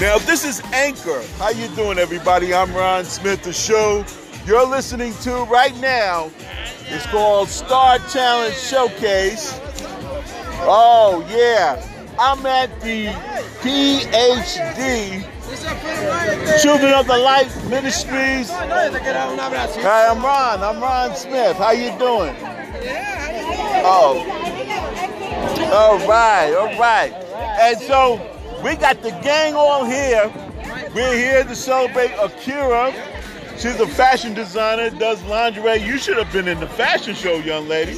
Now, this is Anchor. How you doing, everybody? I'm Ron Smith. The show you're listening to right now is called Star Talent Showcase. Oh, yeah. I'm at the PhD, Children of the Light Ministries. Hi, I'm Ron Smith. How you doing? Oh. All right. And so we got the gang all here. We're here to celebrate Akira. She's a fashion designer, does lingerie. You should have been in the fashion show, young lady.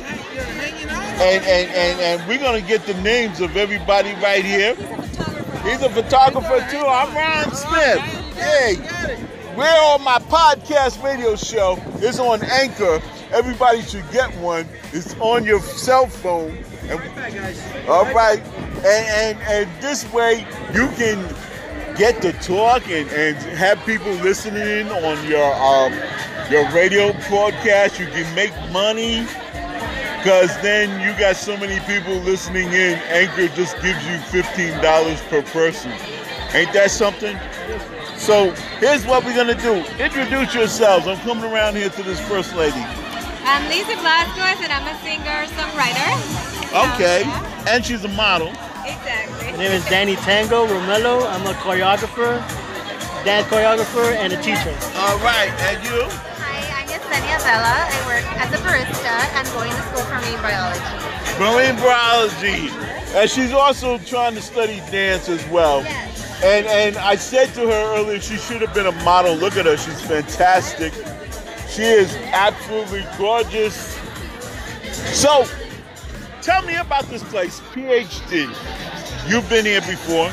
And we're gonna get the names of everybody right here. He's a photographer too. I'm Ron Smith. Hey, we're on my podcast radio show. It's on Anchor. Everybody should get one. It's on your cell phone. All right, and this way you can get to talk and have people listening on your radio broadcast. You can make money because then you got so many people listening in. Anchor just gives you $15 per person. Ain't that something? So here's what we're gonna do. Introduce yourselves. I'm coming around here to this first lady. I'm Lisa Vasquez and I'm a singer-songwriter. Okay, yeah. and she's a model. Exactly. My name is Danny Tango Romello. I'm a choreographer, dance choreographer, and a teacher. All right, and you? Hi, I'm Yesenia Vela. I work as a barista and going to school for marine biology. Marine biology. And she's also trying to study dance as well. Yes. And I said to her earlier she should have been a model. Look at her, she's fantastic. She is absolutely gorgeous. So, tell me about this place, PhD. You've been here before.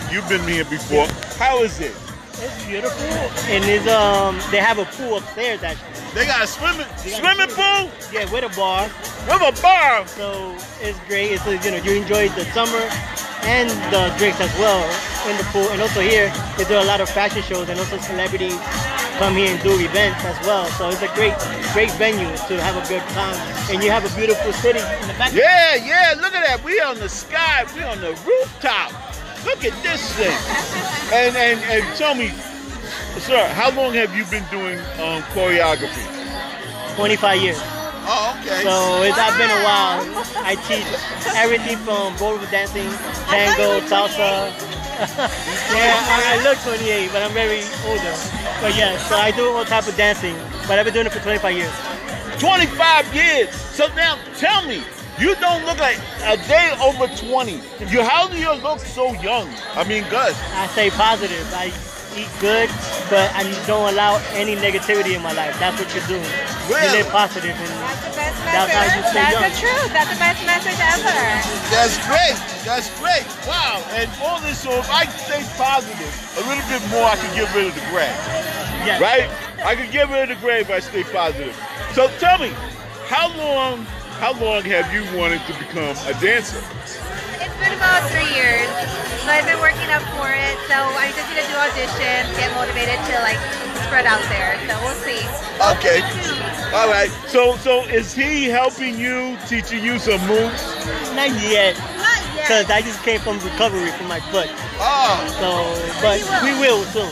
How is it? It's beautiful, and they have a pool upstairs actually. They got a swimming pool? Yeah, with a bar. With a bar? So it's great. It's you enjoy the summer and the drinks as well in the pool, and also here they do a lot of fashion shows, and also celebrities come here and do events as well. So it's a great venue to have a good time, and you have a beautiful city in the back. Yeah, look at that. We on the sky, we on the rooftop. Look at this thing. And tell me, sir, how long have you been doing choreography? 25 years. Oh, okay. So it's been a while. I teach everything from ballroom dancing, tango, salsa. Yeah, I look 28, but I'm very older. But yeah, so I do all type of dancing, but I've been doing it for 25 years. 25 years. So now tell me, you don't look like a day over 20. How do you look so young? I mean, good. I stay positive. I eat good, but I don't allow any negativity in my life. That's what you're doing. Really? You live positive, and That's the best message. that's how you stay young. That's the truth. That's the best message ever. That's great. Wow. And all this, so if I stay positive a little bit more, I could get rid of the gray. Yes. Right? I could get rid of the gray if I stay positive. So tell me, how long have you wanted to become a dancer? It's been about 3 years. So I've been working up for it. So I just need to do auditions, get motivated to spread out there. So we'll see. Okay. All right. So is he helping you, teaching you some moves? Not yet, Not yet. because I just came from recovery from my foot. Oh. So, but we will soon.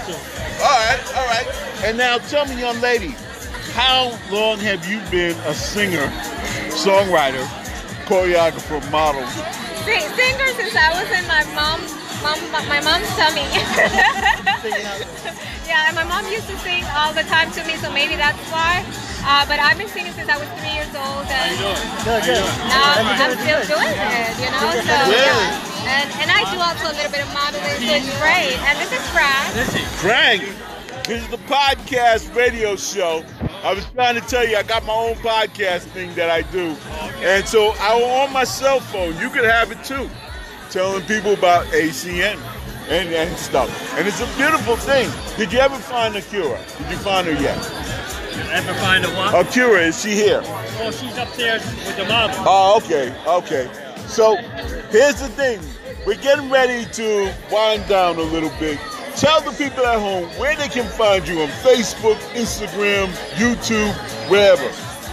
All right. And now tell me, young lady, how long have you been a singer, songwriter, choreographer, model? Singer since I was in my mom's tummy. Yeah, and my mom used to sing all the time to me, so maybe that's why. But I've been singing since I was 3 years old, and Good. now I'm still doing it, So yeah, and I do also a little bit of modeling, so it's great. And this is Frank. Frank, this is the podcast radio show. I was trying to tell you, I got my own podcast thing that I do. And so on my cell phone, you could have it too, telling people about ACN and stuff. And it's a beautiful thing. Did you ever find Akira? Did you find her yet? Ever find a what? Akira, is she here? Oh, she's upstairs with the model. Oh, okay. So here's the thing. We're getting ready to wind down a little bit. Tell the people at home where they can find you on Facebook, Instagram, YouTube, wherever.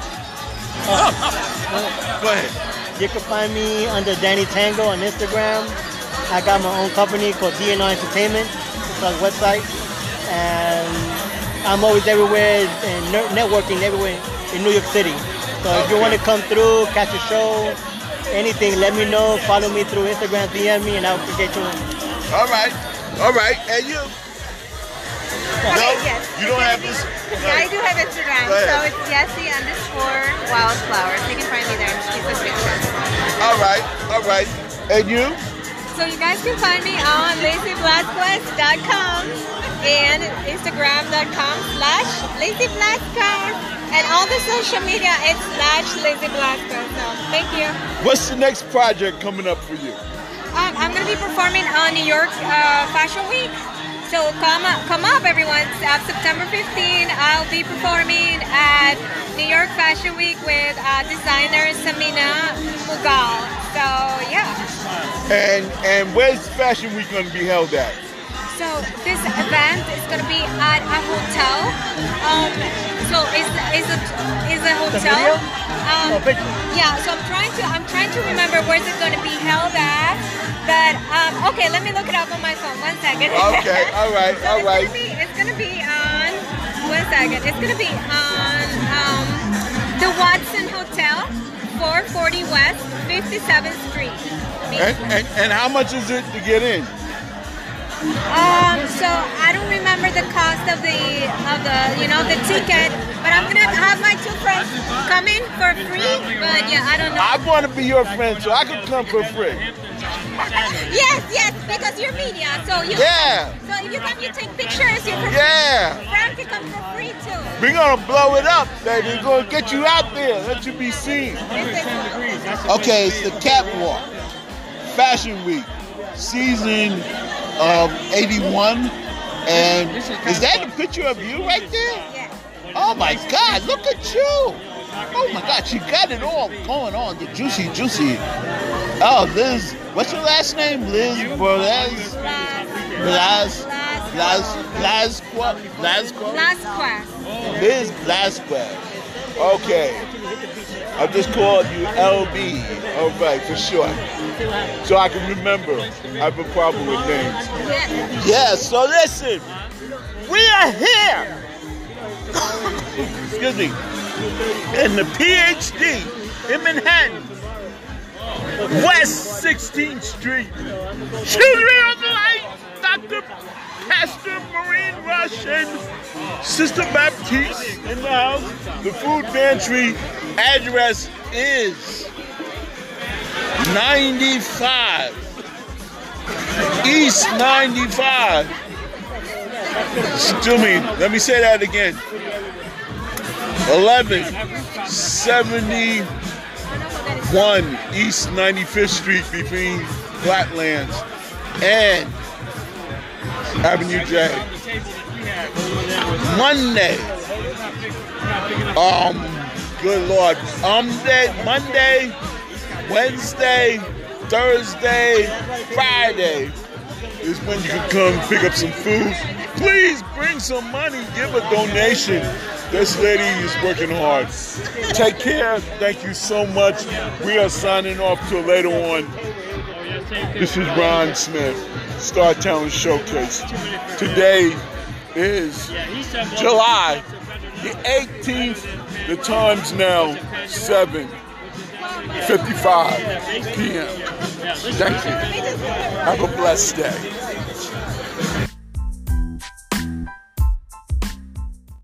Go ahead. You can find me under Danny Tango on Instagram. I got my own company called DNR Entertainment. website. And I'm always everywhere and networking everywhere in New York City. So if you want to come through, catch a show, anything, let me know. Follow me through Instagram, DM me, and I'll get you in. All right. And you? No, Yes. you don't have this. Yeah, I do have Instagram. Go ahead. So it's Jessie_Wildflowers. You can find me there and keep a picture. All right. And you? So you guys can find me on LazyBlasquez.com and Instagram.com/LazyBlasquez. And all the social media, it's /LazyBlasquez. So thank you. What's the next project coming up for you? I'm going to be performing on New York Fashion Week. So come up, everyone. September 15, I'll be performing at New York Fashion Week with designer Samina Mughal. So yeah. And where's Fashion Week going to be held at? So this event is going to be at a hotel. So is a hotel. Yeah. So I'm trying to remember where's it going to be held at. But okay, let me look it up on my phone. 1 second. Okay. All right. It's gonna be on. 1 second. It's gonna be on the Watson Hotel, 440 West 57th Street. And how much is it to get in? So I don't remember the cost of the the ticket, but I'm gonna have my two friends come in for free. But yeah, I don't know. I want to be your friend, so I can come for free. Yes, because you're media, so you. Yeah. So if you come, you take pictures. You can. Yeah. Frank can come for free too. We're gonna blow it up, baby. We're gonna get you out there, let you be seen. Okay, it's the Catwalk Fashion Week, season 81, and is that a picture of you right there? Yeah. Oh my God, look at you! Oh my God, she got it all going on, the juicy. Oh, Liz, what's your last name? Liz Velazquez. Liz Velazquez. Okay. I just called you LB. All right, for sure. So I can remember. I have a problem with names. Yeah, so listen. We are here. Excuse me. In the PhD in Manhattan. West 16th Street. Children of the Light. Dr. Pastor Maureen Rush and Sister Baptiste in the house. The food pantry address is 95 East 95. Excuse me, let me say that again. 1171 East 95th Street between Flatlands and Avenue J. Monday. Good Lord. Monday, Wednesday, Thursday, Friday is when you can come pick up some food. Please bring some money. Give a donation. This lady is working hard. Take care. Thank you so much. We are signing off till later on. This is Ron Smith, Star Talent Showcase. Today is July the 18th. The time's now 7:55 p.m. Thank you. Have a blessed day.